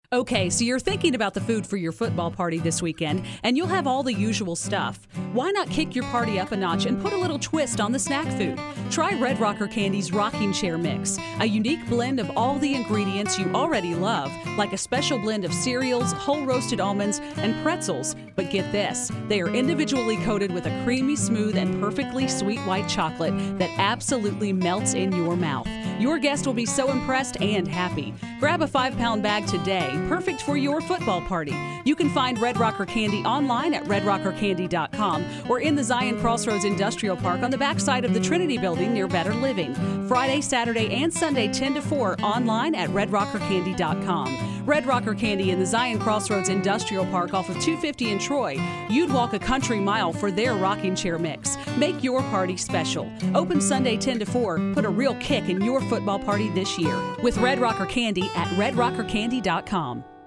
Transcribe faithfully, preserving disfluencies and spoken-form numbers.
Okay, so you're thinking about the food for your football party this weekend, and you'll have all the usual stuff. Why not kick your party up a notch and put a little twist on the snack food? Try Red Rocker Candy's Rocking Chair Mix, a unique blend of all the ingredients you already love, like a special blend of cereals, whole roasted almonds, and pretzels. But get this, they are individually coated with a creamy, smooth, and perfectly sweet white chocolate that absolutely melts in your mouth. Your guest will be so impressed and happy. Grab a five-pound bag today, perfect for your football party. You can find Red Rocker Candy online at red rocker candy dot com or in the Zion Crossroads Industrial Park on the backside of the Trinity Building near Better Living. Friday, Saturday, and Sunday ten to four online at red rocker candy dot com. Red Rocker Candy in the Zion Crossroads Industrial Park off of two fifty in Troy. You'd walk a country mile for their rocking chair mix. Make your party special. Open Sunday ten to four. Put a real kick in your football party this year with Red Rocker Candy at red rocker candy dot com.